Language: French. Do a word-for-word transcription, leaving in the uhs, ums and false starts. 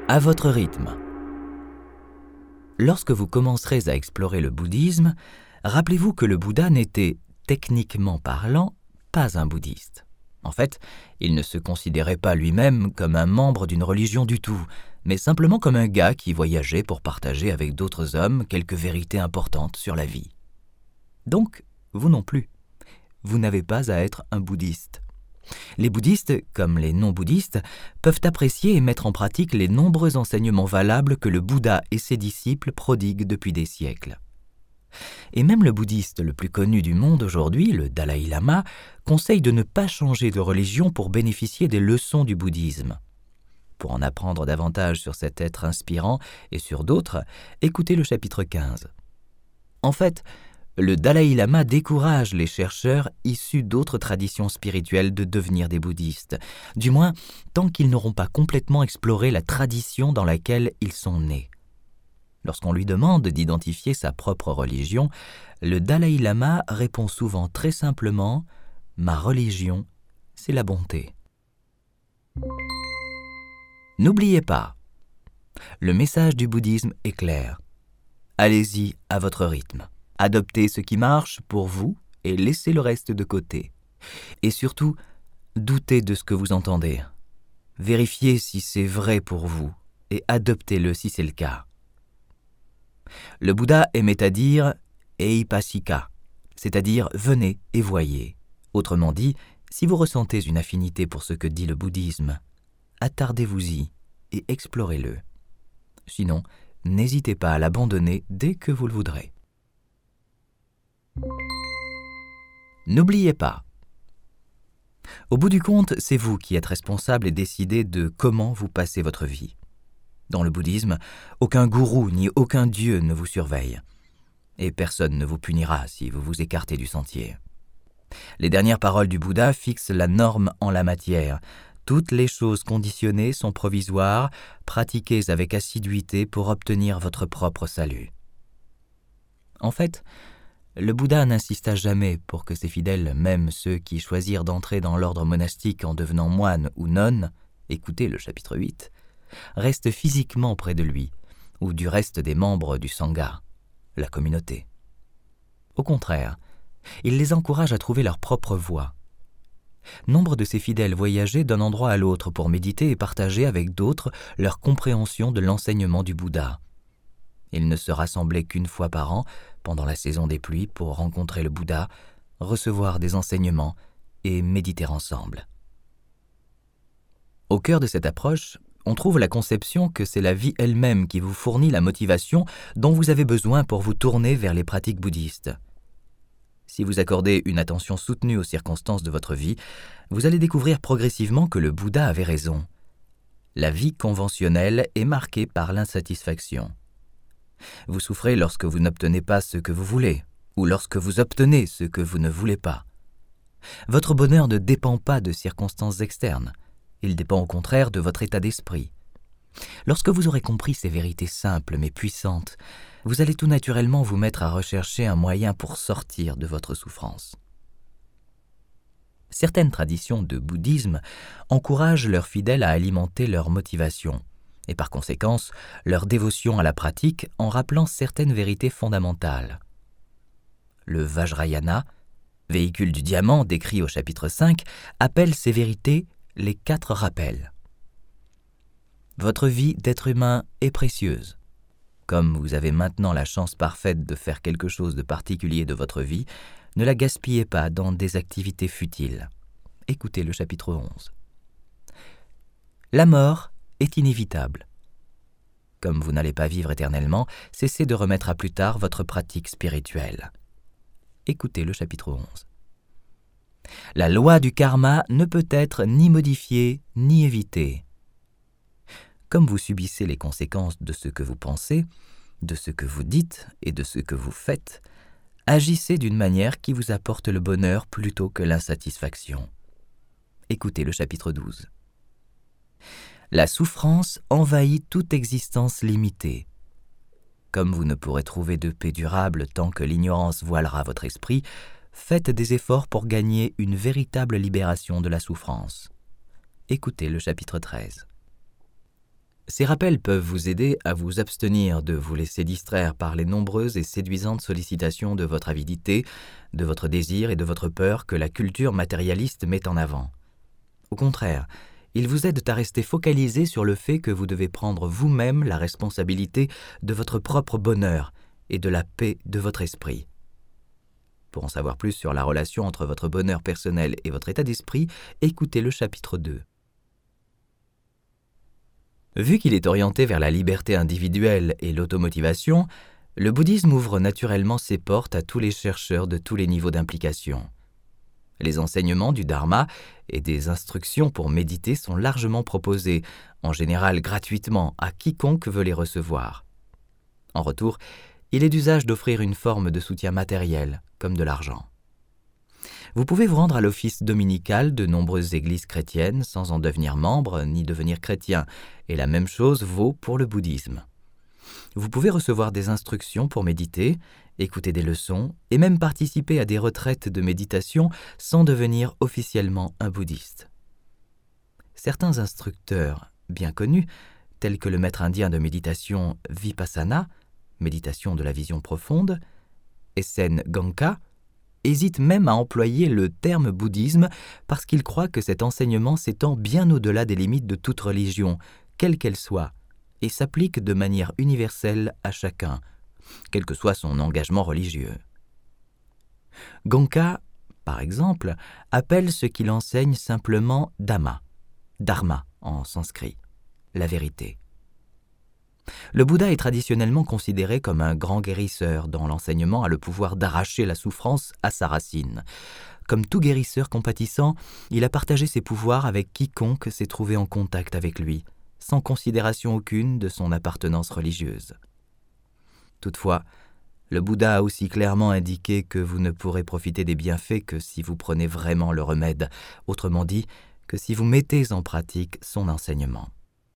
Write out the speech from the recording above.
À votre rythme. Lorsque vous commencerez à explorer le bouddhisme, rappelez-vous que le Bouddha n'était, techniquement parlant, pas un bouddhiste. En fait, il ne se considérait pas lui-même comme un membre d'une religion du tout, mais simplement comme un gars qui voyageait pour partager avec d'autres hommes quelques vérités importantes sur la vie. Donc, vous non plus. Vous n'avez pas à être un bouddhiste. Les bouddhistes, comme les non-bouddhistes, peuvent apprécier et mettre en pratique les nombreux enseignements valables que le Bouddha et ses disciples prodiguent depuis des siècles. Et même le bouddhiste le plus connu du monde aujourd'hui, le Dalaï Lama, conseille de ne pas changer de religion pour bénéficier des leçons du bouddhisme. Pour en apprendre davantage sur cet être inspirant et sur d'autres, écoutez le chapitre quinze. En fait, le Dalaï Lama décourage les chercheurs issus d'autres traditions spirituelles de devenir des bouddhistes, du moins tant qu'ils n'auront pas complètement exploré la tradition dans laquelle ils sont nés. Lorsqu'on lui demande d'identifier sa propre religion, le Dalaï Lama répond souvent très simplement « Ma religion, c'est la bonté ». N'oubliez pas, le message du bouddhisme est clair. Allez-y à votre rythme. Adoptez ce qui marche pour vous et laissez le reste de côté. Et surtout, doutez de ce que vous entendez. Vérifiez si c'est vrai pour vous et adoptez-le si c'est le cas. Le Bouddha aimait à dire « Eipasika », c'est-à-dire « venez et voyez ». Autrement dit, si vous ressentez une affinité pour ce que dit le bouddhisme, attardez-vous-y et explorez-le. Sinon, n'hésitez pas à l'abandonner dès que vous le voudrez. N'oubliez pas, au bout du compte, c'est vous qui êtes responsable et décidez de comment vous passez votre vie. Dans le bouddhisme, aucun gourou ni aucun dieu ne vous surveille, et personne ne vous punira si vous vous écartez du sentier. Les dernières paroles du Bouddha fixent la norme en la matière. Toutes les choses conditionnées sont provisoires, pratiquez avec assiduité pour obtenir votre propre salut. En fait, le Bouddha n'insista jamais pour que ses fidèles, même ceux qui choisirent d'entrer dans l'ordre monastique en devenant moines ou nonnes, écoutez le chapitre huit, restent physiquement près de lui, ou du reste des membres du Sangha, la communauté. Au contraire, il les encourage à trouver leur propre voie. Nombre de ses fidèles voyageaient d'un endroit à l'autre pour méditer et partager avec d'autres leur compréhension de l'enseignement du Bouddha. Ils ne se rassemblaient qu'une fois par an, pendant la saison des pluies, pour rencontrer le Bouddha, recevoir des enseignements et méditer ensemble. Au cœur de cette approche, on trouve la conception que c'est la vie elle-même qui vous fournit la motivation dont vous avez besoin pour vous tourner vers les pratiques bouddhistes. Si vous accordez une attention soutenue aux circonstances de votre vie, vous allez découvrir progressivement que le Bouddha avait raison. La vie conventionnelle est marquée par l'insatisfaction. Vous souffrez lorsque vous n'obtenez pas ce que vous voulez, ou lorsque vous obtenez ce que vous ne voulez pas. Votre bonheur ne dépend pas de circonstances externes, il dépend au contraire de votre état d'esprit. Lorsque vous aurez compris ces vérités simples mais puissantes, vous allez tout naturellement vous mettre à rechercher un moyen pour sortir de votre souffrance. Certaines traditions de bouddhisme encouragent leurs fidèles à alimenter leur motivation, et par conséquence leur dévotion à la pratique en rappelant certaines vérités fondamentales. Le Vajrayana, véhicule du diamant décrit au chapitre cinq, appelle ces vérités les quatre rappels. Votre vie d'être humain est précieuse. Comme vous avez maintenant la chance parfaite de faire quelque chose de particulier de votre vie, ne la gaspillez pas dans des activités futiles. Écoutez le chapitre onze. La mort est inévitable. Comme vous n'allez pas vivre éternellement, cessez de remettre à plus tard votre pratique spirituelle. Écoutez le chapitre onze. La loi du karma ne peut être ni modifiée ni évitée. Comme vous subissez les conséquences de ce que vous pensez, de ce que vous dites et de ce que vous faites, agissez d'une manière qui vous apporte le bonheur plutôt que l'insatisfaction. Écoutez le chapitre douze. La souffrance envahit toute existence limitée. Comme vous ne pourrez trouver de paix durable tant que l'ignorance voilera votre esprit, faites des efforts pour gagner une véritable libération de la souffrance. Écoutez le chapitre treize. Ces rappels peuvent vous aider à vous abstenir de vous laisser distraire par les nombreuses et séduisantes sollicitations de votre avidité, de votre désir et de votre peur que la culture matérialiste met en avant. Au contraire, ils vous aident à rester focalisé sur le fait que vous devez prendre vous-même la responsabilité de votre propre bonheur et de la paix de votre esprit. Pour en savoir plus sur la relation entre votre bonheur personnel et votre état d'esprit, écoutez le chapitre deux. Vu qu'il est orienté vers la liberté individuelle et l'automotivation, le bouddhisme ouvre naturellement ses portes à tous les chercheurs de tous les niveaux d'implication. Les enseignements du Dharma et des instructions pour méditer sont largement proposés, en général gratuitement, à quiconque veut les recevoir. En retour, il est d'usage d'offrir une forme de soutien matériel, comme de l'argent. Vous pouvez vous rendre à l'office dominical de nombreuses églises chrétiennes sans en devenir membre ni devenir chrétien, et la même chose vaut pour le bouddhisme. Vous pouvez recevoir des instructions pour méditer, écouter des leçons et même participer à des retraites de méditation sans devenir officiellement un bouddhiste. Certains instructeurs bien connus, tels que le maître indien de méditation Vipassana, méditation de la vision profonde, Essen Gangka, hésite même à employer le terme bouddhisme parce qu'il croit que cet enseignement s'étend bien au-delà des limites de toute religion, quelle qu'elle soit, et s'applique de manière universelle à chacun, quel que soit son engagement religieux. Gongka, par exemple, appelle ce qu'il enseigne simplement Dhamma, Dharma en sanskrit, la vérité. Le Bouddha est traditionnellement considéré comme un grand guérisseur dont l'enseignement a le pouvoir d'arracher la souffrance à sa racine. Comme tout guérisseur compatissant, il a partagé ses pouvoirs avec quiconque s'est trouvé en contact avec lui, sans considération aucune de son appartenance religieuse. Toutefois, le Bouddha a aussi clairement indiqué que vous ne pourrez profiter des bienfaits que si vous prenez vraiment le remède, autrement dit, que si vous mettez en pratique son enseignement.